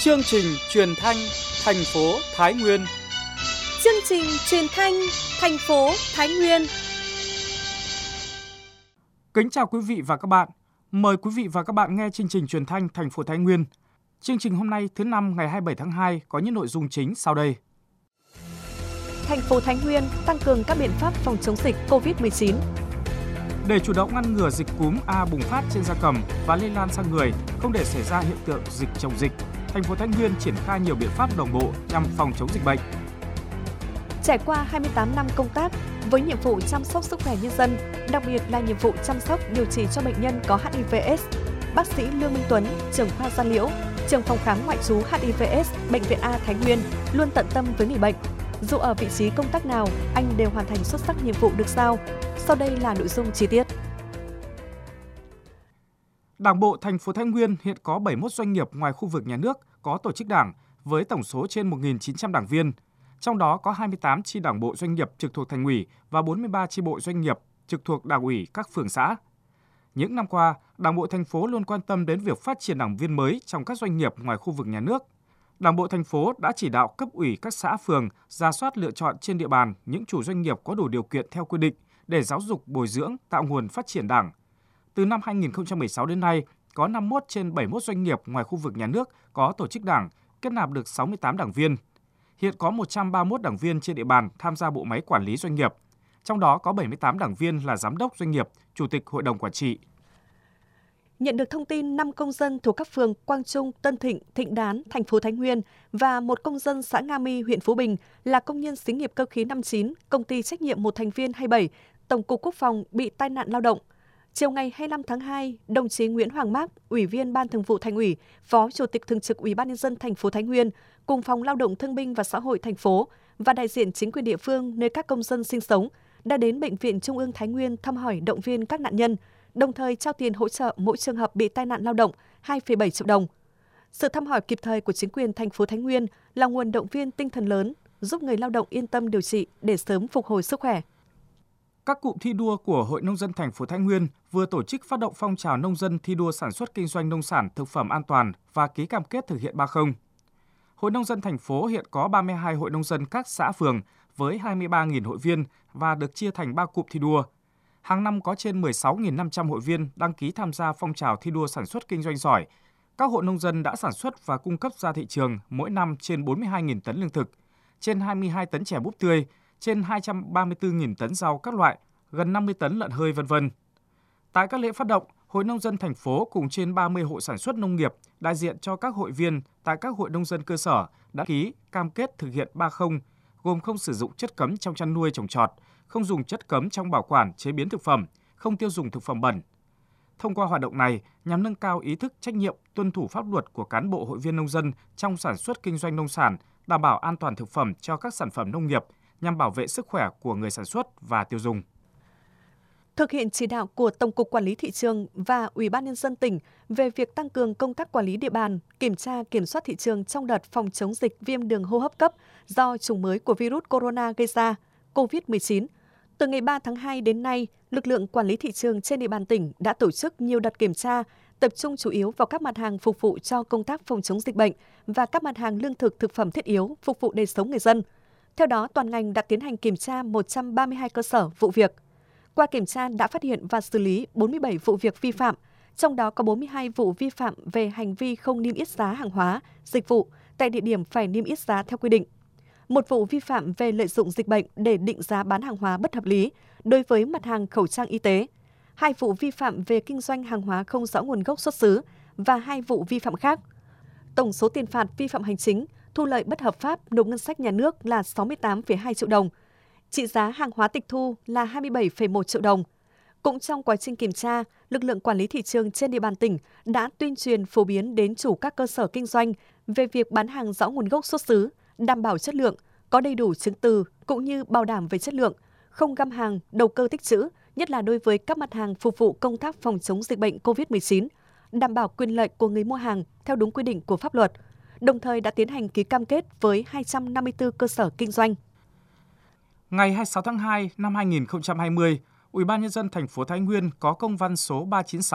Chương trình truyền thanh thành phố Thái Nguyên. Chương trình truyền thanh thành phố Thái Nguyên. Kính chào quý vị và các bạn. Mời quý vị và các bạn nghe chương trình truyền thanh thành phố Thái Nguyên. Chương trình hôm nay thứ Năm ngày 27 tháng 2 có những nội dung chính sau đây. Thành phố Thái Nguyên tăng cường các biện pháp phòng chống dịch COVID-19. Để chủ động ngăn ngừa dịch cúm A bùng phát trên gia cầm và lây lan sang người, không để xảy ra hiện tượng dịch chồng dịch, thành phố Thái Nguyên triển khai nhiều biện pháp đồng bộ nhằm phòng chống dịch bệnh. Trải qua 28 năm công tác với nhiệm vụ chăm sóc sức khỏe nhân dân, đặc biệt là nhiệm vụ chăm sóc điều trị cho bệnh nhân có HIV/AIDS, bác sĩ Lương Minh Tuấn, trưởng khoa da liễu, trưởng phòng khám ngoại trú HIV/AIDS Bệnh viện A Thái Nguyên luôn tận tâm với người bệnh. Dù ở vị trí công tác nào, anh đều hoàn thành xuất sắc nhiệm vụ được giao. Sau đây là nội dung chi tiết. Đảng bộ thành phố Thái Nguyên hiện có 71 doanh nghiệp ngoài khu vực nhà nước có tổ chức đảng với tổng số trên 1.900 đảng viên. Trong đó có 28 chi đảng bộ doanh nghiệp trực thuộc Thành ủy và 43 chi bộ doanh nghiệp trực thuộc Đảng ủy các phường xã. Những năm qua, Đảng bộ thành phố luôn quan tâm đến việc phát triển đảng viên mới trong các doanh nghiệp ngoài khu vực nhà nước. Đảng bộ thành phố đã chỉ đạo cấp ủy các xã phường rà soát lựa chọn trên địa bàn những chủ doanh nghiệp có đủ điều kiện theo quy định để giáo dục bồi dưỡng tạo nguồn phát triển đảng. Từ năm 2016 đến nay, có 51 trên 71 doanh nghiệp ngoài khu vực nhà nước có tổ chức đảng, kết nạp được 68 đảng viên. Hiện có 131 đảng viên trên địa bàn tham gia bộ máy quản lý doanh nghiệp. Trong đó có 78 đảng viên là giám đốc doanh nghiệp, chủ tịch hội đồng quản trị. Nhận được thông tin 5 công dân thuộc các phường Quang Trung, Tân Thịnh, Thịnh Đán, thành phố Thái Nguyên và một công dân xã Nga My, huyện Phú Bình là công nhân xí nghiệp cơ khí 59, công ty trách nhiệm một thành viên 27, Tổng cục Quốc phòng bị tai nạn lao động. Chiều ngày 25 tháng 2, đồng chí Nguyễn Hoàng Mác, Ủy viên Ban Thường vụ Thành ủy, Phó Chủ tịch Thường trực Ủy ban nhân dân thành phố Thái Nguyên cùng Phòng Lao động Thương binh và Xã hội thành phố và đại diện chính quyền địa phương nơi các công dân sinh sống đã đến Bệnh viện Trung ương Thái Nguyên thăm hỏi động viên các nạn nhân, đồng thời trao tiền hỗ trợ mỗi trường hợp bị tai nạn lao động 2,7 triệu đồng. Sự thăm hỏi kịp thời của chính quyền thành phố Thái Nguyên là nguồn động viên tinh thần lớn, giúp người lao động yên tâm điều trị để sớm phục hồi sức khỏe. Các cụm thi đua của Hội Nông dân thành phố Thái Nguyên vừa tổ chức phát động phong trào nông dân thi đua sản xuất kinh doanh nông sản thực phẩm an toàn và ký cam kết thực hiện 30. Hội Nông dân thành phố hiện có 32 hội nông dân các xã phường với 23.000 hội viên và được chia thành 3 cụm thi đua. Hàng năm có trên 16.500 hội viên đăng ký tham gia phong trào thi đua sản xuất kinh doanh giỏi. Các hộ nông dân đã sản xuất và cung cấp ra thị trường mỗi năm trên 42.000 tấn lương thực, trên 22 tấn chè búp tươi, trên 234.000 tấn rau các loại, gần 50 tấn lợn hơi v.v. Tại các lễ phát động, Hội Nông dân thành phố cùng trên 30 hộ sản xuất nông nghiệp đại diện cho các hội viên tại các hội nông dân cơ sở đã ký cam kết thực hiện 30, gồm không sử dụng chất cấm trong chăn nuôi trồng trọt, không dùng chất cấm trong bảo quản chế biến thực phẩm, không tiêu dùng thực phẩm bẩn. Thông qua hoạt động này nhằm nâng cao ý thức trách nhiệm, tuân thủ pháp luật của cán bộ hội viên nông dân trong sản xuất kinh doanh nông sản, đảm bảo an toàn thực phẩm cho các sản phẩm nông nghiệp, nhằm bảo vệ sức khỏe của người sản xuất và tiêu dùng. Thực hiện chỉ đạo của Tổng cục Quản lý Thị trường và Ủy ban nhân dân tỉnh về việc tăng cường công tác quản lý địa bàn, kiểm tra kiểm soát thị trường trong đợt phòng chống dịch viêm đường hô hấp cấp do chủng mới của virus corona gây ra, COVID-19. Từ ngày 3 tháng 2 đến nay, lực lượng quản lý thị trường trên địa bàn tỉnh đã tổ chức nhiều đợt kiểm tra, tập trung chủ yếu vào các mặt hàng phục vụ cho công tác phòng chống dịch bệnh và các mặt hàng lương thực thực phẩm thiết yếu phục vụ đời sống người dân. Theo đó, toàn ngành đã tiến hành kiểm tra 132 cơ sở vụ việc. Qua kiểm tra đã phát hiện và xử lý 47 vụ việc vi phạm, trong đó có 42 vụ vi phạm về hành vi không niêm yết giá hàng hóa, dịch vụ tại địa điểm phải niêm yết giá theo quy định. Một vụ vi phạm về lợi dụng dịch bệnh để định giá bán hàng hóa bất hợp lý đối với mặt hàng khẩu trang y tế. 2 vụ vi phạm về kinh doanh hàng hóa không rõ nguồn gốc xuất xứ và 2 vụ vi phạm khác. Tổng số tiền phạt vi phạm hành chính, thu lợi bất hợp pháp nộp ngân sách nhà nước là 68,2 triệu đồng. Trị giá hàng hóa tịch thu là 27,1 triệu đồng. Cũng trong quá trình kiểm tra, lực lượng quản lý thị trường trên địa bàn tỉnh đã tuyên truyền phổ biến đến chủ các cơ sở kinh doanh về việc bán hàng rõ nguồn gốc xuất xứ, đảm bảo chất lượng, có đầy đủ chứng từ cũng như bảo đảm về chất lượng, không găm hàng, đầu cơ tích trữ, nhất là đối với các mặt hàng phục vụ công tác phòng chống dịch bệnh COVID-19, đảm bảo quyền lợi của người mua hàng theo đúng quy định của pháp luật. Đồng thời đã tiến hành ký cam kết với 254 cơ sở kinh doanh. Ngày 26 tháng 2 năm 2020, Ủy ban nhân dân thành phố Thái Nguyên có công văn số 396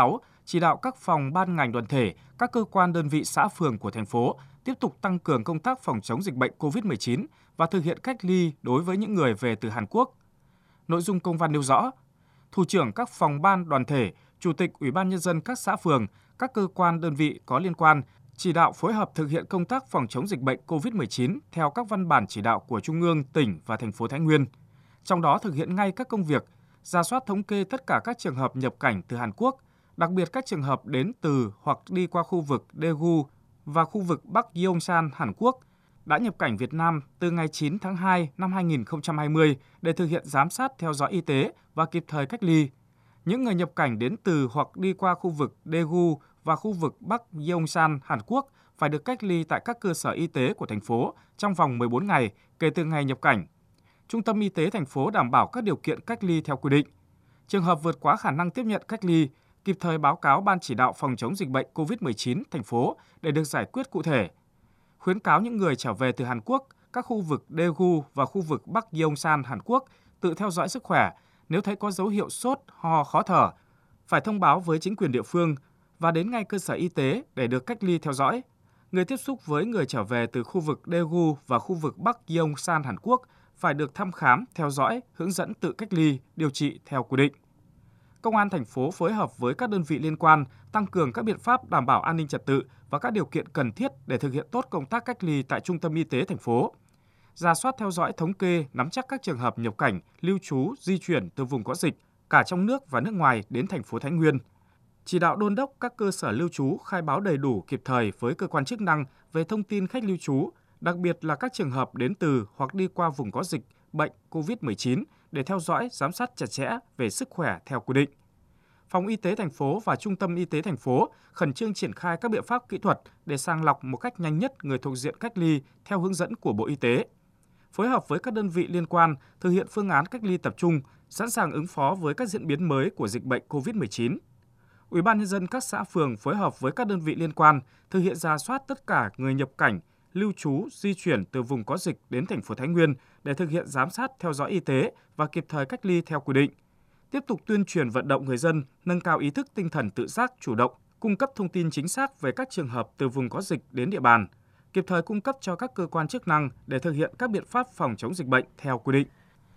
chỉ đạo các phòng ban ngành đoàn thể, các cơ quan đơn vị xã phường của thành phố tiếp tục tăng cường công tác phòng chống dịch bệnh COVID-19 và thực hiện cách ly đối với những người về từ Hàn Quốc. Nội dung công văn nêu rõ, thủ trưởng các phòng ban đoàn thể, chủ tịch Ủy ban nhân dân các xã phường, các cơ quan đơn vị có liên quan chỉ đạo phối hợp thực hiện công tác phòng chống dịch bệnh COVID-19 theo các văn bản chỉ đạo của Trung ương, tỉnh và thành phố Thái Nguyên. Trong đó thực hiện ngay các công việc rà soát thống kê tất cả các trường hợp nhập cảnh từ Hàn Quốc, đặc biệt các trường hợp đến từ hoặc đi qua khu vực Daegu và khu vực Bắc Yeongsan, Hàn Quốc, đã nhập cảnh Việt Nam từ ngày 9 tháng 2 năm 2020 để thực hiện giám sát theo dõi y tế và kịp thời cách ly. Những người nhập cảnh đến từ hoặc đi qua khu vực Daegu và khu vực Bắc Yeongsan, Hàn Quốc phải được cách ly tại các cơ sở y tế của thành phố trong vòng 14 ngày kể từ ngày nhập cảnh. Trung tâm y tế thành phố đảm bảo các điều kiện cách ly theo quy định. Trường hợp vượt quá khả năng tiếp nhận cách ly, kịp thời báo cáo Ban chỉ đạo phòng chống dịch bệnh COVID-19 thành phố để được giải quyết cụ thể. Khuyến cáo những người trở về từ Hàn Quốc, các khu vực Daegu và khu vực Bắc Yeongsan, Hàn Quốc tự theo dõi sức khỏe. Nếu thấy có dấu hiệu sốt, ho, khó thở, phải thông báo với chính quyền địa phương và đến ngay cơ sở y tế để được cách ly theo dõi. Người tiếp xúc với người trở về từ khu vực Daegu và khu vực Bắc Yeongsan, Hàn Quốc phải được thăm khám, theo dõi, hướng dẫn tự cách ly, điều trị theo quy định. Công an thành phố phối hợp với các đơn vị liên quan tăng cường các biện pháp đảm bảo an ninh trật tự và các điều kiện cần thiết để thực hiện tốt công tác cách ly tại trung tâm y tế thành phố. Rà soát theo dõi thống kê, nắm chắc các trường hợp nhập cảnh, lưu trú, di chuyển từ vùng có dịch, cả trong nước và nước ngoài đến thành phố Thái Nguyên. Chỉ đạo đôn đốc các cơ sở lưu trú khai báo đầy đủ kịp thời với cơ quan chức năng về thông tin khách lưu trú, đặc biệt là các trường hợp đến từ hoặc đi qua vùng có dịch bệnh COVID-19 để theo dõi, giám sát chặt chẽ về sức khỏe theo quy định. Phòng y tế thành phố và Trung tâm y tế thành phố khẩn trương triển khai các biện pháp kỹ thuật để sàng lọc một cách nhanh nhất người thuộc diện cách ly theo hướng dẫn của Bộ Y tế. Phối hợp với các đơn vị liên quan thực hiện phương án cách ly tập trung, sẵn sàng ứng phó với các diễn biến mới của dịch bệnh COVID-19. Ủy ban nhân dân các xã phường phối hợp với các đơn vị liên quan thực hiện rà soát tất cả người nhập cảnh, lưu trú, di chuyển từ vùng có dịch đến thành phố Thái Nguyên để thực hiện giám sát theo dõi y tế và kịp thời cách ly theo quy định. Tiếp tục tuyên truyền vận động người dân nâng cao ý thức tinh thần tự giác, chủ động, cung cấp thông tin chính xác về các trường hợp từ vùng có dịch đến địa bàn, kịp thời cung cấp cho các cơ quan chức năng để thực hiện các biện pháp phòng chống dịch bệnh theo quy định.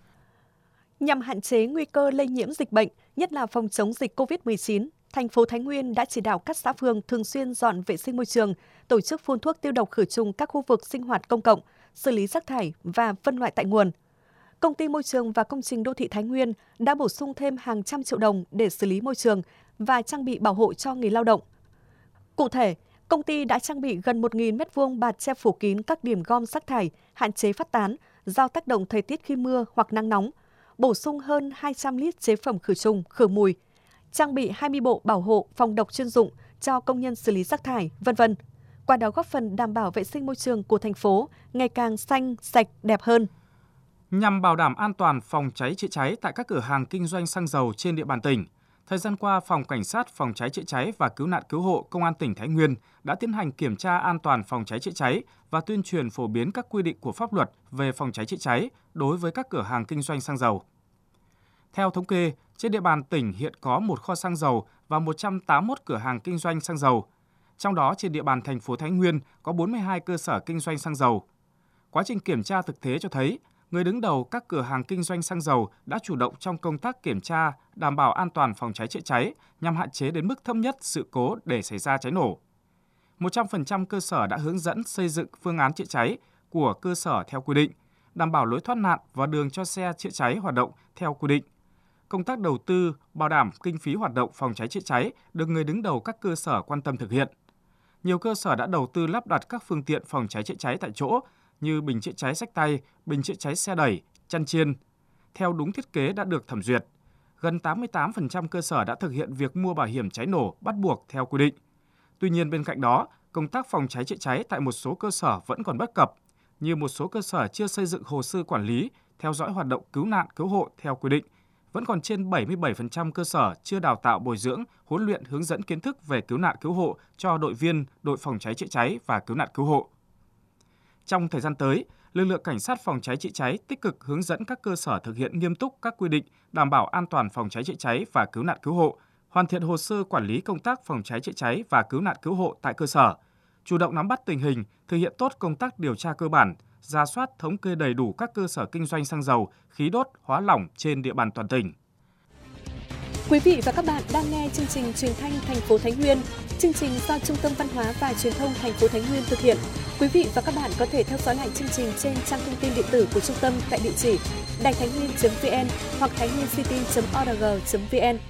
Nhằm hạn chế nguy cơ lây nhiễm dịch bệnh, nhất là phòng chống dịch COVID-19, thành phố Thái Nguyên đã chỉ đạo các xã phường thường xuyên dọn vệ sinh môi trường, tổ chức phun thuốc tiêu độc khử trùng các khu vực sinh hoạt công cộng, xử lý rác thải và phân loại tại nguồn. Công ty Môi trường và Công trình Đô thị Thái Nguyên đã bổ sung thêm hàng trăm triệu đồng để xử lý môi trường và trang bị bảo hộ cho người lao động. Cụ thể, công ty đã trang bị gần 1.000 m2 bạt che phủ kín các điểm gom rác thải, hạn chế phát tán do tác động thời tiết khi mưa hoặc nắng nóng, bổ sung hơn 200 lít chế phẩm khử trùng, khử mùi, trang bị 20 bộ bảo hộ phòng độc chuyên dụng cho công nhân xử lý rác thải, v.v. Qua đó góp phần đảm bảo vệ sinh môi trường của thành phố ngày càng xanh, sạch, đẹp hơn. Nhằm bảo đảm an toàn phòng cháy chữa cháy tại các cửa hàng kinh doanh xăng dầu trên địa bàn tỉnh, thời gian qua, Phòng Cảnh sát Phòng cháy chữa cháy và Cứu nạn Cứu hộ Công an tỉnh Thái Nguyên đã tiến hành kiểm tra an toàn phòng cháy chữa cháy và tuyên truyền phổ biến các quy định của pháp luật về phòng cháy chữa cháy đối với các cửa hàng kinh doanh xăng dầu. Theo thống kê, trên địa bàn tỉnh hiện có một kho xăng dầu và 181 cửa hàng kinh doanh xăng dầu. Trong đó, trên địa bàn thành phố Thái Nguyên có 42 cơ sở kinh doanh xăng dầu. Quá trình kiểm tra thực tế cho thấy, người đứng đầu các cửa hàng kinh doanh xăng dầu đã chủ động trong công tác kiểm tra, đảm bảo an toàn phòng cháy chữa cháy nhằm hạn chế đến mức thấp nhất sự cố để xảy ra cháy nổ. 100% cơ sở đã hướng dẫn xây dựng phương án chữa cháy của cơ sở theo quy định, đảm bảo lối thoát nạn và đường cho xe chữa cháy hoạt động theo quy định. Công tác đầu tư, bảo đảm kinh phí hoạt động phòng cháy chữa cháy được người đứng đầu các cơ sở quan tâm thực hiện. Nhiều cơ sở đã đầu tư lắp đặt các phương tiện phòng cháy chữa cháy tại chỗ như bình chữa cháy xách tay, bình chữa cháy xe đẩy, chăn chiên, theo đúng thiết kế đã được thẩm duyệt. Gần 88% cơ sở đã thực hiện việc mua bảo hiểm cháy nổ bắt buộc theo quy định. Tuy nhiên, bên cạnh đó, công tác phòng cháy chữa cháy tại một số cơ sở vẫn còn bất cập, như một số cơ sở chưa xây dựng hồ sơ quản lý, theo dõi hoạt động cứu nạn cứu hộ theo quy định. Vẫn còn trên 77% cơ sở chưa đào tạo bồi dưỡng, huấn luyện hướng dẫn kiến thức về cứu nạn cứu hộ cho đội viên đội phòng cháy chữa cháy và cứu nạn cứu hộ. Trong thời gian tới, lực lượng cảnh sát phòng cháy chữa cháy tích cực hướng dẫn các cơ sở thực hiện nghiêm túc các quy định đảm bảo an toàn phòng cháy chữa cháy và cứu nạn cứu hộ, hoàn thiện hồ sơ quản lý công tác phòng cháy chữa cháy và cứu nạn cứu hộ tại cơ sở, chủ động nắm bắt tình hình, thực hiện tốt công tác điều tra cơ bản, rà soát thống kê đầy đủ các cơ sở kinh doanh xăng dầu, khí đốt, hóa lỏng trên địa bàn toàn tỉnh. Quý vị và các bạn đang nghe chương trình Truyền thanh thành phố Thái Nguyên. Chương trình do Trung tâm Văn hóa và Truyền thông thành phố Thái Nguyên thực hiện. Quý vị và các bạn có thể theo dõi lại chương trình trên trang thông tin điện tử của trung tâm tại địa chỉ đàitháinhnguyên.vn hoặc thainhnguyencity.org.vn.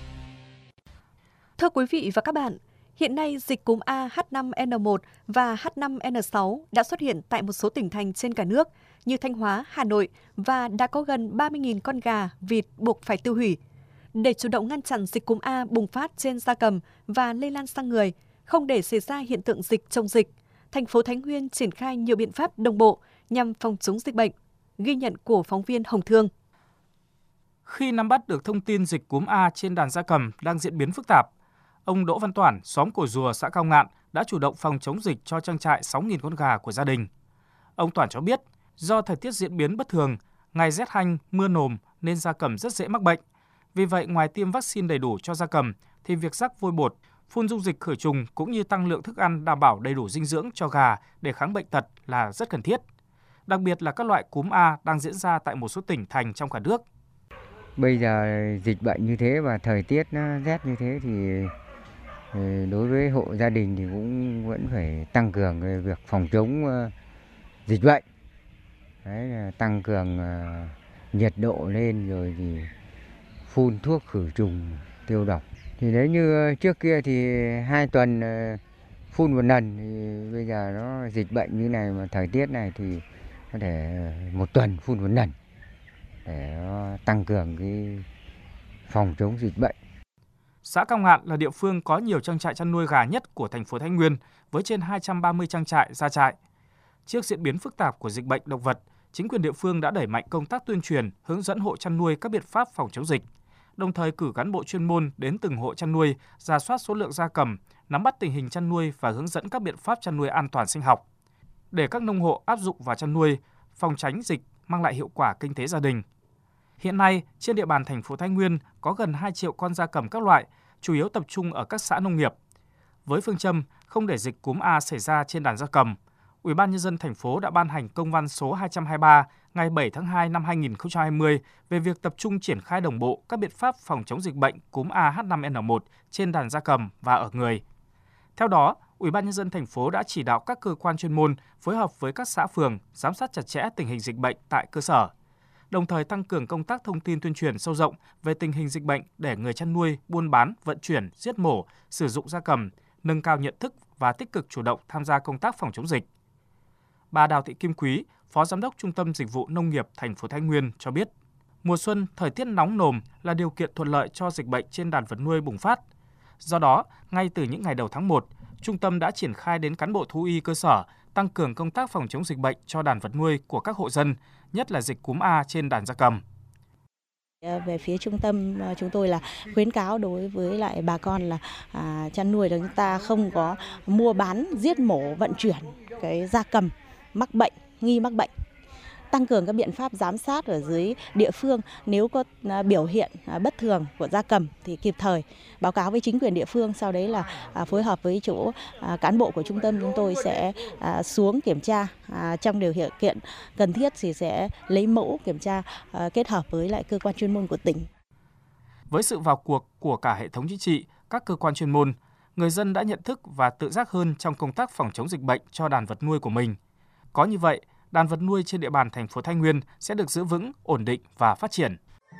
Thưa quý vị và các bạn, hiện nay dịch cúm A H5N1 và H5N6 đã xuất hiện tại một số tỉnh thành trên cả nước như Thanh Hóa, Hà Nội và đã có gần 30.000 con gà, vịt buộc phải tiêu hủy. Để chủ động ngăn chặn dịch cúm A bùng phát trên gia cầm và lây lan sang người, không để xảy ra hiện tượng dịch chồng dịch, thành phố Thái Nguyên triển khai nhiều biện pháp đồng bộ nhằm phòng chống dịch bệnh. Ghi nhận của phóng viên Hồng Thương. Khi nắm bắt được thông tin dịch cúm A trên đàn gia cầm đang diễn biến phức tạp, ông Đỗ Văn Toản, xóm Cổ Rùa, xã Cao Ngạn đã chủ động phòng chống dịch cho trang trại 6.000 con gà của gia đình. Ông Toản cho biết, do thời tiết diễn biến bất thường, ngày rét hanh, mưa nồm nên gia cầm rất dễ mắc bệnh. Vì vậy, ngoài tiêm vaccine đầy đủ cho gia cầm, thì việc rắc vôi bột, phun dung dịch khử trùng cũng như tăng lượng thức ăn đảm bảo đầy đủ dinh dưỡng cho gà để kháng bệnh tật là rất cần thiết. Đặc biệt là các loại cúm A đang diễn ra tại một số tỉnh thành trong cả nước. Bây giờ dịch bệnh như thế và thời tiết nó rét như thế thì đối với hộ gia đình thì cũng vẫn phải tăng cường cái việc phòng chống dịch bệnh. Đấy, tăng cường nhiệt độ lên rồi thì phun thuốc khử trùng tiêu độc. Thì nếu như trước kia thì 2 tuần phun một lần, thì bây giờ nó dịch bệnh như này mà thời tiết này thì có thể 1 tuần phun một lần để tăng cường cái phòng chống dịch bệnh. Xã Cao Ngạn là địa phương có nhiều trang trại chăn nuôi gà nhất của thành phố Thái Nguyên với trên 230 trang trại, gia trại. Trước diễn biến phức tạp của dịch bệnh động vật, chính quyền địa phương đã đẩy mạnh công tác tuyên truyền, hướng dẫn hộ chăn nuôi các biện pháp phòng chống dịch, đồng thời cử cán bộ chuyên môn đến từng hộ chăn nuôi, rà soát số lượng gia cầm, nắm bắt tình hình chăn nuôi và hướng dẫn các biện pháp chăn nuôi an toàn sinh học, để các nông hộ áp dụng vào chăn nuôi, phòng tránh dịch, mang lại hiệu quả kinh tế gia đình. Hiện nay, trên địa bàn thành phố Thái Nguyên có gần 2 triệu con gia cầm các loại, chủ yếu tập trung ở các xã nông nghiệp. Với phương châm không để dịch cúm A xảy ra trên đàn gia cầm, Ủy ban nhân dân thành phố đã ban hành công văn số 223 ngày 7 tháng 2 năm 2020 về việc tập trung triển khai đồng bộ các biện pháp phòng chống dịch bệnh cúm A H5N1 trên đàn gia cầm và ở người. Theo đó, Ủy ban nhân dân thành phố đã chỉ đạo các cơ quan chuyên môn phối hợp với các xã phường giám sát chặt chẽ tình hình dịch bệnh tại cơ sở, đồng thời tăng cường công tác thông tin tuyên truyền sâu rộng về tình hình dịch bệnh để người chăn nuôi, buôn bán, vận chuyển, giết mổ, sử dụng gia cầm nâng cao nhận thức và tích cực chủ động tham gia công tác phòng chống dịch. Bà Đào Thị Kim Quý, Phó Giám đốc Trung tâm Dịch vụ Nông nghiệp thành phố Thái Nguyên cho biết, mùa xuân, thời tiết nóng nồm là điều kiện thuận lợi cho dịch bệnh trên đàn vật nuôi bùng phát. Do đó, ngay từ những ngày đầu tháng 1, Trung tâm đã triển khai đến cán bộ thú y cơ sở tăng cường công tác phòng chống dịch bệnh cho đàn vật nuôi của các hộ dân, nhất là dịch cúm A trên đàn gia cầm. Về phía trung tâm chúng tôi là khuyến cáo đối với lại bà con là chăn nuôi của chúng ta không có mua bán, giết mổ, vận chuyển cái gia cầm mắc bệnh, nghi mắc bệnh. Tăng cường các biện pháp giám sát ở dưới địa phương, nếu có biểu hiện bất thường của gia cầm thì kịp thời báo cáo với chính quyền địa phương, sau đấy là phối hợp với chỗ cán bộ của trung tâm chúng tôi sẽ xuống kiểm tra, trong điều kiện cần thiết thì sẽ lấy mẫu kiểm tra kết hợp với lại cơ quan chuyên môn của tỉnh. Với sự vào cuộc của cả hệ thống chính trị, các cơ quan chuyên môn, người dân đã nhận thức và tự giác hơn trong công tác phòng chống dịch bệnh cho đàn vật nuôi của mình. Có như vậy, đàn vật nuôi trên địa bàn thành phố Thái Nguyên sẽ được giữ vững, ổn định và phát triển.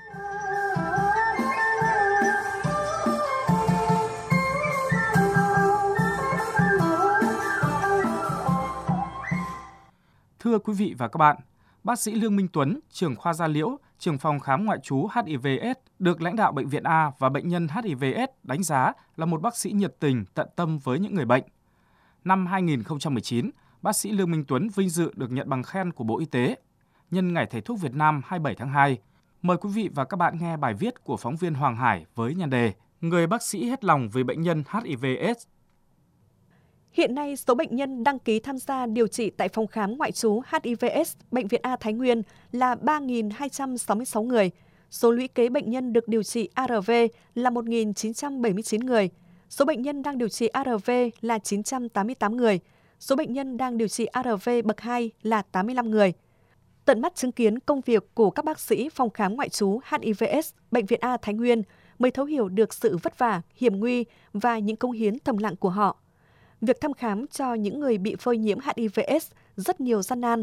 Thưa quý vị và các bạn, bác sĩ Lương Minh Tuấn, trưởng khoa da liễu, trưởng phòng khám ngoại trú HIV/AIDS, được lãnh đạo Bệnh viện A và bệnh nhân HIV/AIDS đánh giá là một bác sĩ nhiệt tình, tận tâm với những người bệnh. Năm 2019, bác sĩ Lương Minh Tuấn vinh dự được nhận bằng khen của Bộ Y tế. Nhân Ngày Thầy thuốc Việt Nam 27 tháng 2, mời quý vị và các bạn nghe bài viết của phóng viên Hoàng Hải với nhan đề Người bác sĩ hết lòng vì bệnh nhân HIV/AIDS. Hiện nay, số bệnh nhân đăng ký tham gia điều trị tại phòng khám ngoại trú HIV/AIDS Bệnh viện A Thái Nguyên là 3.266 người. số lũy kế bệnh nhân được điều trị ARV là 1.979 người, số bệnh nhân đang điều trị ARV là 988 người, số bệnh nhân đang điều trị ARV bậc 2 là 85 người. Tận mắt chứng kiến công việc của các bác sĩ phòng khám ngoại trú HIVS Bệnh viện A Thái Nguyên mới thấu hiểu được sự vất vả, hiểm nguy và những công hiến thầm lặng của họ. Việc thăm khám cho những người bị phơi nhiễm HIVS rất nhiều gian nan.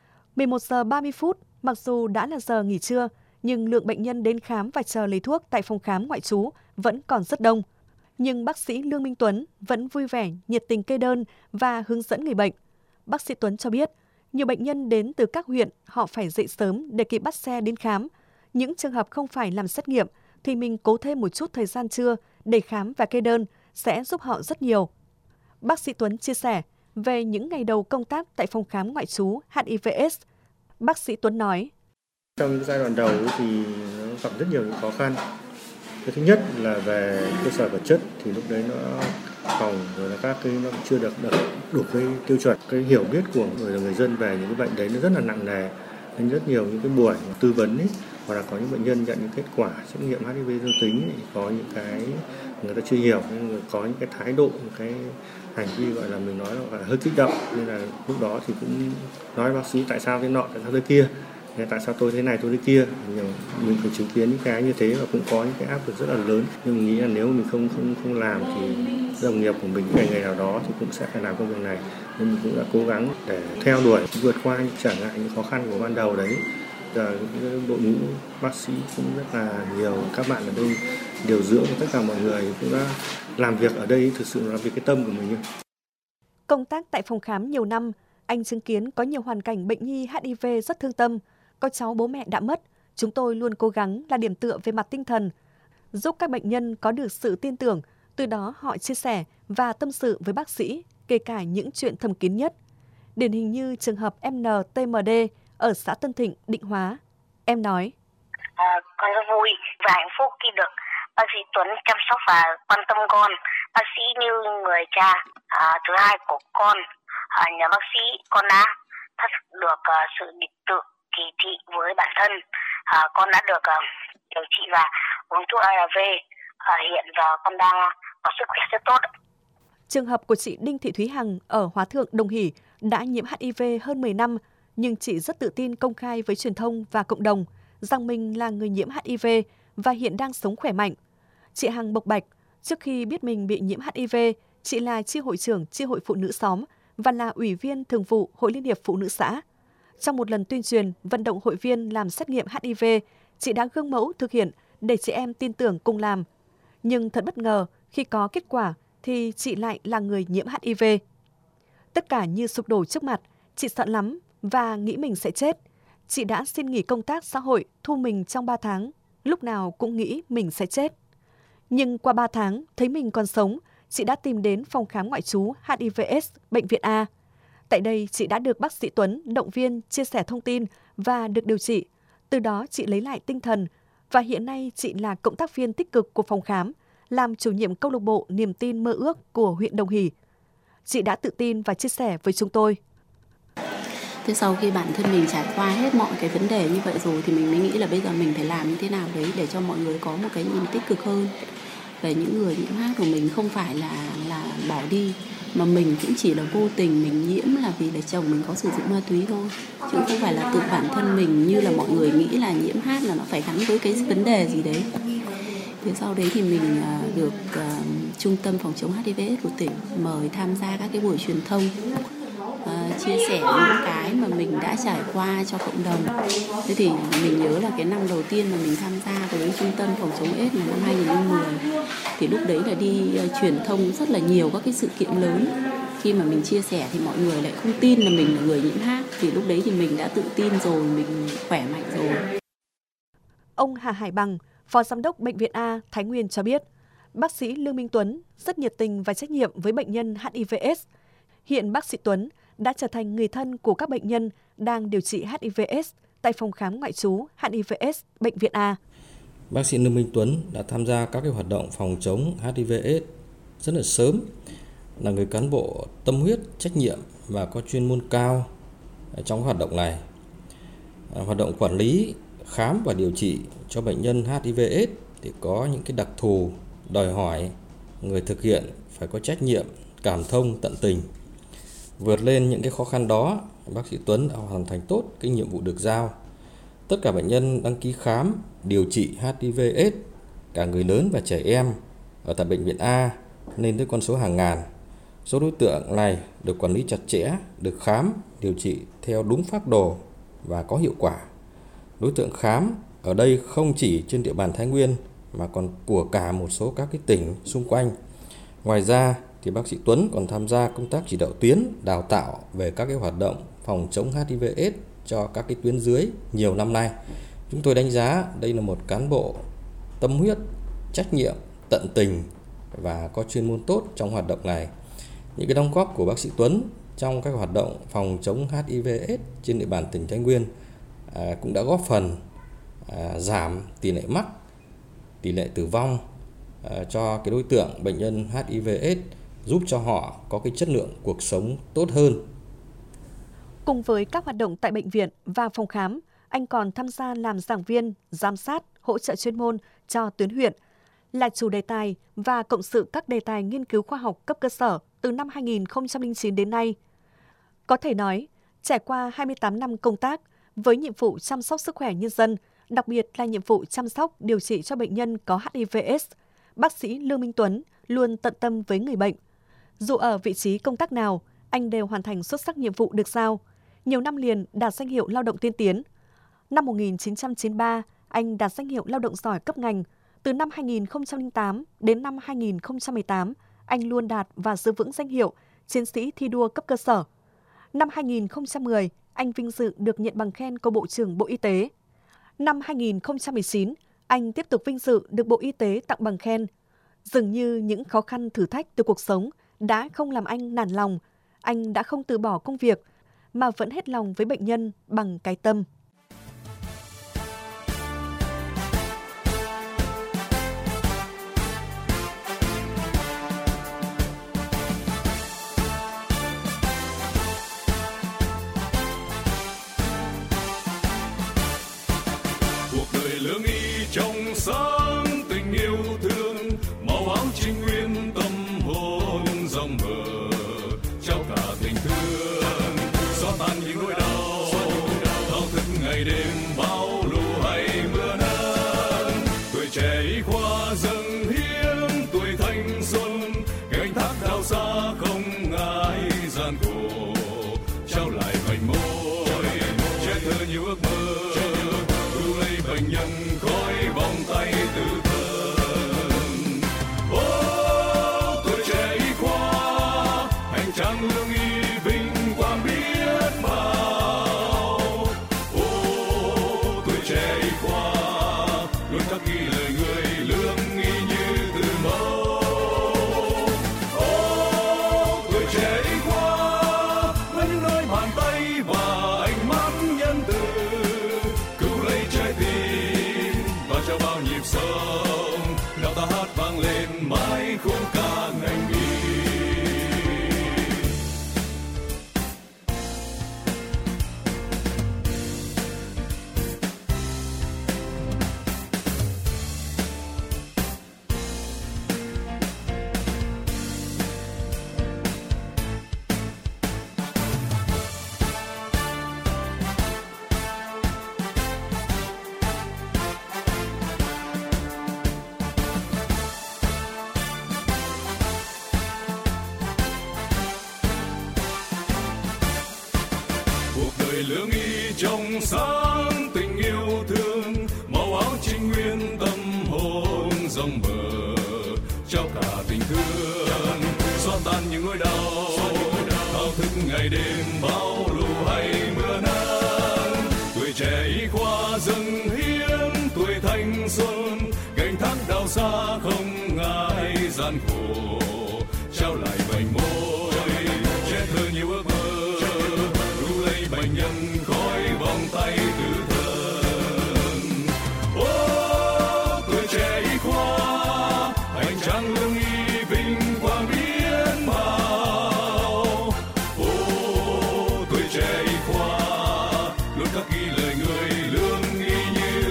11 giờ 30 phút, mặc dù đã là giờ nghỉ trưa, nhưng lượng bệnh nhân đến khám và chờ lấy thuốc tại phòng khám ngoại trú vẫn còn rất đông. Nhưng bác sĩ Lương Minh Tuấn vẫn vui vẻ, nhiệt tình kê đơn và hướng dẫn người bệnh. Bác sĩ Tuấn cho biết, nhiều bệnh nhân đến từ các huyện, họ phải dậy sớm để kịp bắt xe đến khám. Những trường hợp không phải làm xét nghiệm thì mình cố thêm một chút thời gian trưa để khám và kê đơn sẽ giúp họ rất nhiều. Bác sĩ Tuấn chia sẻ về những ngày đầu công tác tại phòng khám ngoại trú HIVS. Bác sĩ Tuấn nói: Trong giai đoạn đầu thì nó gặp rất nhiều những khó khăn. Cái thứ nhất là về cơ sở vật chất thì lúc đấy nó phòng rồi là các cái nó chưa được đủ cái tiêu chuẩn. Cái hiểu biết của người dân về những cái bệnh đấy nó rất là nặng nề. Nên rất nhiều những cái buổi tư vấn ấy, hoặc là có những bệnh nhân nhận những kết quả xét nghiệm HIV dương tính ấy, có những cái người ta chưa hiểu, nhưng có những cái thái độ, những cái hành vi gọi là mình nói là hơi kích động, nên là lúc đó thì cũng nói bác sĩ tại sao thế nọ, tại sao thế kia, tại sao tôi thế này tôi thế kia. Mình phải chứng kiến những cái như thế và cũng có những cái áp lực rất là lớn, nhưng mình nghĩ là nếu mình không làm thì đồng nghiệp của mình ngày nào đó thì cũng sẽ phải làm công việc này, nên mình cũng đã cố gắng để theo đuổi vượt qua những trở ngại, những khó khăn của ban đầu đấy. Giờ đội ngũ bác sĩ cũng rất là nhiều, các bạn ở đây điều dưỡng, tất cả mọi người cũng đã làm việc ở đây thực sự là vì cái tâm của mình. Công tác tại phòng khám nhiều năm, anh chứng kiến có nhiều hoàn cảnh bệnh nhi HIV rất thương tâm. Có cháu bố mẹ đã mất, chúng tôi luôn cố gắng là điểm tựa về mặt tinh thần, giúp các bệnh nhân có được sự tin tưởng, từ đó họ chia sẻ và tâm sự với bác sĩ, kể cả những chuyện thầm kín nhất. Điển hình như trường hợp NTMD ở xã Tân Thịnh, Định Hóa. Em nói: Con rất vui và hạnh phúc khi được bác sĩ Tuấn chăm sóc và quan tâm con. Bác sĩ như người cha thứ hai của con. Nhờ bác sĩ con đã thật được sự định tự kỳ thị với bản thân. Con đã được điều trị và uống thuốc ARV. Hiện giờ con đang có sức khỏe rất tốt. Trường hợp của chị Đinh Thị Thúy Hằng ở Hóa Thượng, Đồng Hỷ đã nhiễm HIV hơn 10 năm, nhưng chị rất tự tin công khai với truyền thông và cộng đồng rằng mình là người nhiễm HIV và hiện đang sống khỏe mạnh. Chị Hằng bộc bạch, trước khi biết mình bị nhiễm HIV, chị là chi hội trưởng chi hội phụ nữ xóm và là ủy viên thường vụ Hội Liên hiệp Phụ nữ xã. Trong một lần tuyên truyền, vận động hội viên làm xét nghiệm HIV, chị đã gương mẫu thực hiện để chị em tin tưởng cùng làm. Nhưng thật bất ngờ, khi có kết quả thì chị lại là người nhiễm HIV. Tất cả như sụp đổ trước mặt, chị sợ lắm và nghĩ mình sẽ chết. Chị đã xin nghỉ công tác xã hội, thu mình trong 3 tháng, lúc nào cũng nghĩ mình sẽ chết. Nhưng qua 3 tháng, thấy mình còn sống, chị đã tìm đến phòng khám ngoại trú HIVS Bệnh viện A. Tại đây, chị đã được bác sĩ Tuấn động viên, chia sẻ thông tin và được điều trị. Từ đó, chị lấy lại tinh thần và hiện nay chị là cộng tác viên tích cực của phòng khám, làm chủ nhiệm câu lạc bộ Niềm tin mơ ước của huyện Đồng Hỷ. Chị đã tự tin và chia sẻ với chúng tôi. Thế sau khi bản thân mình trải qua hết mọi cái vấn đề như vậy rồi thì mình mới nghĩ là bây giờ mình phải làm như thế nào đấy để cho mọi người có một cái nhìn tích cực hơn về những người nhiễm HIV của mình, không phải là bỏ đi mà mình cũng chỉ là vô tình mình nhiễm là vì là chồng mình có sử dụng ma túy thôi, chứ không phải là tự bản thân mình như là mọi người nghĩ là nhiễm HIV là nó phải gắn với cái vấn đề gì đấy. Thế sau đấy thì mình được Trung tâm Phòng chống HIV/AIDS của tỉnh mời tham gia các cái buổi truyền thông, chia sẻ những cái mà mình đã trải qua cho cộng đồng. Thế thì mình nhớ là cái năm đầu tiên mà mình tham gia với Trung tâm Phòng chống AIDS là năm 2010. Thì lúc đấy là đi truyền thông rất là nhiều các cái sự kiện lớn. Khi mà mình chia sẻ thì mọi người lại không tin là mình là người nhiễm HIV. Thì lúc đấy thì mình đã tự tin rồi, mình khỏe mạnh rồi. Ông Hà Hải Bằng, Phó Giám đốc Bệnh viện A Thái Nguyên cho biết, bác sĩ Lương Minh Tuấn rất nhiệt tình và trách nhiệm với bệnh nhân HIVS. Hiện bác sĩ Tuấn đã trở thành người thân của các bệnh nhân đang điều trị HIVS tại phòng khám ngoại trú HIVS Bệnh viện A. Bác sĩ Lương Minh Tuấn đã tham gia các cái hoạt động phòng chống HIVS rất là sớm, là người cán bộ tâm huyết, trách nhiệm và có chuyên môn cao trong hoạt động này. Hoạt động quản lý khám và điều trị cho bệnh nhân HIV/AIDS thì có những cái đặc thù đòi hỏi người thực hiện phải có trách nhiệm, cảm thông, tận tình. Vượt lên những cái khó khăn đó, bác sĩ Tuấn đã hoàn thành tốt cái nhiệm vụ được giao. Tất cả bệnh nhân đăng ký khám, điều trị HIV/AIDS, cả người lớn và trẻ em ở tại bệnh viện A lên tới con số hàng ngàn. Số đối tượng này được quản lý chặt chẽ, được khám, điều trị theo đúng phác đồ và có hiệu quả. Đối tượng khám ở đây không chỉ trên địa bàn Thái Nguyên mà còn của cả một số các cái tỉnh xung quanh. Ngoài ra thì bác sĩ Tuấn còn tham gia công tác chỉ đạo tuyến, đào tạo về các cái hoạt động phòng chống HIV/AIDS cho các cái tuyến dưới nhiều năm nay. Chúng tôi đánh giá đây là một cán bộ tâm huyết, trách nhiệm, tận tình và có chuyên môn tốt trong hoạt động này. Những cái đóng góp của bác sĩ Tuấn trong các hoạt động phòng chống HIV/AIDS trên địa bàn tỉnh Thái Nguyên cũng đã góp phần giảm tỷ lệ mắc, tỷ lệ tử vong cho cái đối tượng bệnh nhân HIV/AIDS, giúp cho họ có cái chất lượng cuộc sống tốt hơn. Cùng với các hoạt động tại bệnh viện và phòng khám, anh còn tham gia làm giảng viên, giám sát, hỗ trợ chuyên môn cho tuyến huyện, là chủ đề tài và cộng sự các đề tài nghiên cứu khoa học cấp cơ sở từ năm 2009 đến nay. Có thể nói, trải qua 28 năm công tác với nhiệm vụ chăm sóc sức khỏe nhân dân, đặc biệt là nhiệm vụ chăm sóc điều trị cho bệnh nhân có HIV/AIDS, bác sĩ Lương Minh Tuấn luôn tận tâm với người bệnh. Dù ở vị trí công tác nào, anh đều hoàn thành xuất sắc nhiệm vụ được giao. Nhiều năm liền đạt danh hiệu lao động tiên tiến. Năm 1993, anh đạt danh hiệu lao động giỏi cấp ngành. Từ năm 2008 đến năm 2018, anh luôn đạt và giữ vững danh hiệu chiến sĩ thi đua cấp cơ sở. Năm 2010, anh vinh dự được nhận bằng khen của Bộ trưởng Bộ Y tế. Năm 2019, anh tiếp tục vinh dự được Bộ Y tế tặng bằng khen. Dường như những khó khăn thử thách từ cuộc sống đã không làm anh nản lòng. Anh đã không từ bỏ công việc, mà vẫn hết lòng với bệnh nhân bằng cái tâm. Cuộc đời lương y trong sáng, tình yêu thương, màu áo trinh nguyên, tâm hồn rộng mở, trao cả tình thương, xóa tan những nỗi đau, thao thức ngày đêm bão lũ hay mưa nắng. Tuổi trẻ y khoa dâng hiến tuổi thanh xuân, gánh thác đau xa không ngại gian khổ, trao lại vành môi, che thơ nhiều ước mơ, cứu lấy bệnh nhân khỏi vòng tay từ thân. Tuổi trẻ y khoa, hành trang lương y vinh quang biết bao. Tuổi trẻ y khoa, luôn khắc ghi lời người lương y như từ mẫu. Tuổi trẻ y khoa, với những đôi bàn tay và ánh mắt nhân từ, cứu lấy trái tim và cho bao nhịp sống, nào ta hát vang lên mãi khúc ca ngành y. Cuộc đời lương y trong sáng, tình yêu thương, màu áo trinh nguyên, tâm hồn rộng mở, trao cả tình thương, xóa tan những nỗi đau, thao thức ngày đêm bão lũ hay mưa nắng. Tuổi trẻ y khoa dâng hiến tuổi thanh xuân, gánh thác đau xa không ngại gian khổ, trao lại vành môi, che thơ nhiều ước mơ, bệnh nhân khỏi vòng tay từ thân. Tuổi trẻ y khoa, hành trang lương y vinh quang biết bao. Tuổi trẻ y khoa, luôn khắc ghi lời người lương y như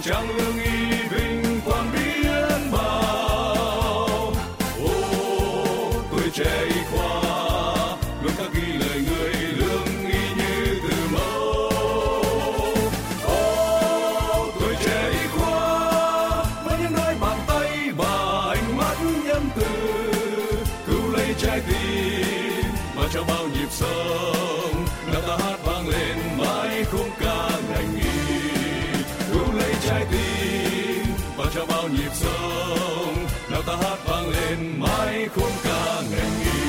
trang lương y vinh quang biến bao. Ô tuổi trẻ y khoa luôn khắc ghi lời người lương y như từ mẫu. Ô tuổi trẻ y khoa với những đôi bàn tay và ánh mắt nhân từ cứu lấy trái tim và cho bao nhịp sống. Nào ta hát vang lên mãi khung ca ngành y, cứu lấy trái tim và cho bao nhịp sống. Nào ta hát vang lên mãi khung ca ngành y.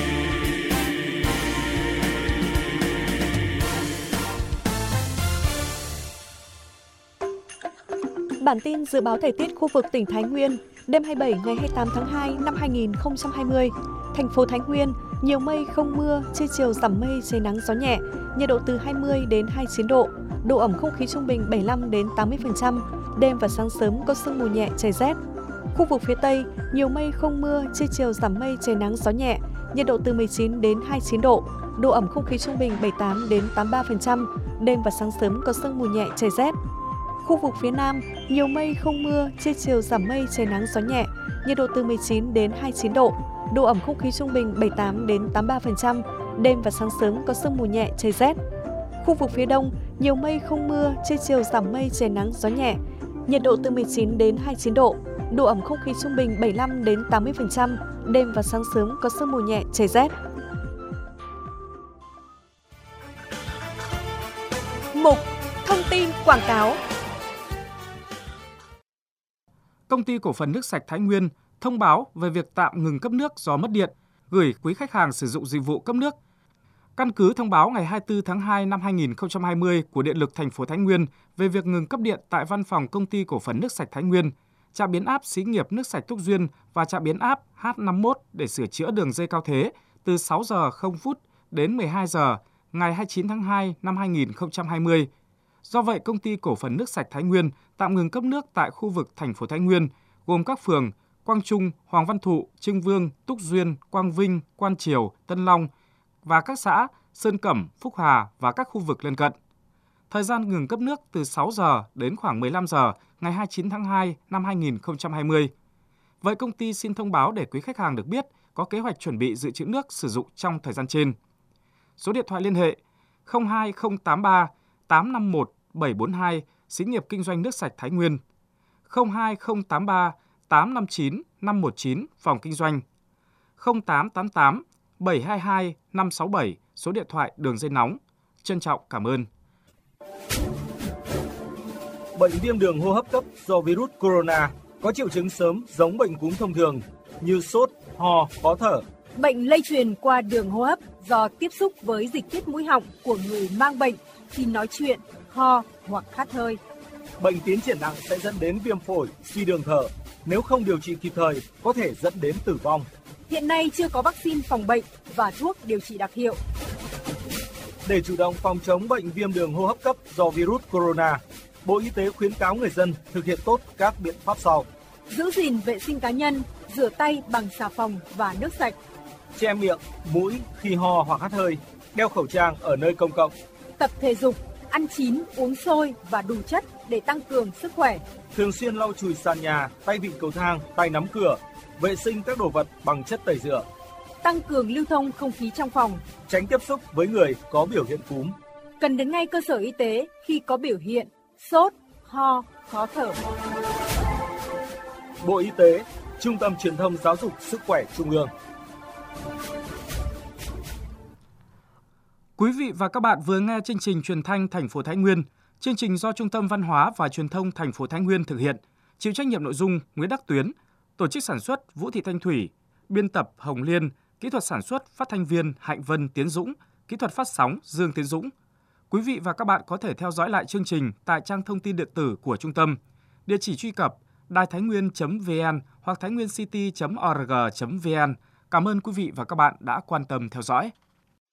Bản tin dự báo thời tiết khu vực tỉnh Thái Nguyên, đêm 27 ngày 28 tháng 2 năm 2020, thành phố Thái Nguyên, nhiều mây không mưa, trưa chiều giảm mây, trời nắng gió nhẹ, nhiệt độ từ 20 đến 29 độ, độ ẩm không khí trung bình 75 đến 80%, đêm và sáng sớm có sương mù nhẹ, trời rét. Khu vực phía Tây, nhiều mây không mưa, trưa chiều giảm mây, trời nắng gió nhẹ, nhiệt độ từ 19 đến 29 độ, độ ẩm không khí trung bình 78 đến 83%, đêm và sáng sớm có sương mù nhẹ, trời rét. Khu vực phía Nam, nhiều mây không mưa, trưa chiều giảm mây, trời nắng gió nhẹ, nhiệt độ từ 19 đến 29 độ, độ ẩm không khí trung bình 78 đến 83%, đêm và sáng sớm có sương mù nhẹ, trời rét. Khu vực phía Đông, nhiều mây không mưa, trưa chiều giảm mây, trời nắng gió nhẹ, nhiệt độ từ 19 đến 29 độ, độ ẩm không khí trung bình 75 đến 80%, đêm và sáng sớm có sương mù nhẹ, trời rét. Mục Thông tin quảng cáo. Công ty cổ phần nước sạch Thái Nguyên thông báo về việc tạm ngừng cấp nước do mất điện, gửi quý khách hàng sử dụng dịch vụ cấp nước. Căn cứ thông báo ngày 24 tháng 2 năm 2020 của Điện lực thành phố Thái Nguyên về việc ngừng cấp điện tại văn phòng Công ty cổ phần nước sạch Thái Nguyên, trạm biến áp xí nghiệp nước sạch Túc Duyên và trạm biến áp H51 để sửa chữa đường dây cao thế từ 6 giờ 0 phút đến 12 giờ ngày 29 tháng 2 năm 2020. Do vậy, Công ty cổ phần nước sạch Thái Nguyên tạm ngừng cấp nước tại khu vực thành phố Thái Nguyên, gồm các phường Quang Trung, Hoàng Văn Thụ, Trưng Vương, Túc Duyên, Quang Vinh, Quan Triều, Tân Long và các xã Sơn Cẩm, Phúc Hà và các khu vực lân cận. Thời gian ngừng cấp nước từ 6 giờ đến khoảng 15 giờ ngày 29 tháng 2 năm 2020. Vậy công ty xin thông báo để quý khách hàng được biết có kế hoạch chuẩn bị dự trữ nước sử dụng trong thời gian trên. Số điện thoại liên hệ 02083 851 742, xí nghiệp kinh doanh nước sạch Thái Nguyên, 02083 859 519, phòng kinh doanh, 0888 722 567, số điện thoại đường dây nóng. Trân trọng cảm ơn. Bệnh viêm đường hô hấp cấp do virus corona có triệu chứng sớm giống bệnh cúm thông thường như sốt, ho, khó thở. Bệnh lây truyền qua đường hô hấp do tiếp xúc với dịch tiết mũi họng của người mang bệnh khi nói chuyện, ho hoặc hắt hơi. Bệnh tiến triển nặng sẽ dẫn đến viêm phổi, suy đường thở. Nếu không điều trị kịp thời, có thể dẫn đến tử vong. Hiện nay chưa có vaccine phòng bệnh và thuốc điều trị đặc hiệu. Để chủ động phòng chống bệnh viêm đường hô hấp cấp do virus corona, Bộ Y tế khuyến cáo người dân thực hiện tốt các biện pháp sau. Giữ gìn vệ sinh cá nhân, rửa tay bằng xà phòng và nước sạch. Che miệng, mũi khi ho hoặc hắt hơi, đeo khẩu trang ở nơi công cộng. Tập thể dục, ăn chín, uống sôi và đủ chất để tăng cường sức khỏe. Thường xuyên lau chùi sàn nhà, tay vịn cầu thang, tay nắm cửa, vệ sinh các đồ vật bằng chất tẩy rửa. Tăng cường lưu thông không khí trong phòng. Tránh tiếp xúc với người có biểu hiện cúm. Cần đến ngay cơ sở y tế khi có biểu hiện sốt, ho, khó thở. Bộ Y tế, Trung tâm Truyền thông Giáo dục Sức khỏe Trung ương. Quý vị và các bạn vừa nghe chương trình truyền thanh thành phố Thái Nguyên. Chương trình do Trung tâm Văn hóa và Truyền thông thành phố Thái Nguyên thực hiện. Chịu trách nhiệm nội dung Nguyễn Đắc Tuyến, tổ chức sản xuất Vũ Thị Thanh Thủy, biên tập Hồng Liên, kỹ thuật sản xuất phát thanh viên Hạnh Vân Tiến Dũng, kỹ thuật phát sóng Dương Tiến Dũng. Quý vị và các bạn có thể theo dõi lại chương trình tại trang thông tin điện tử của trung tâm. Địa chỉ truy cập đaithainguyen.vn hoặc thainguencity.org.vn. Cảm ơn quý vị và các bạn đã quan tâm theo dõi.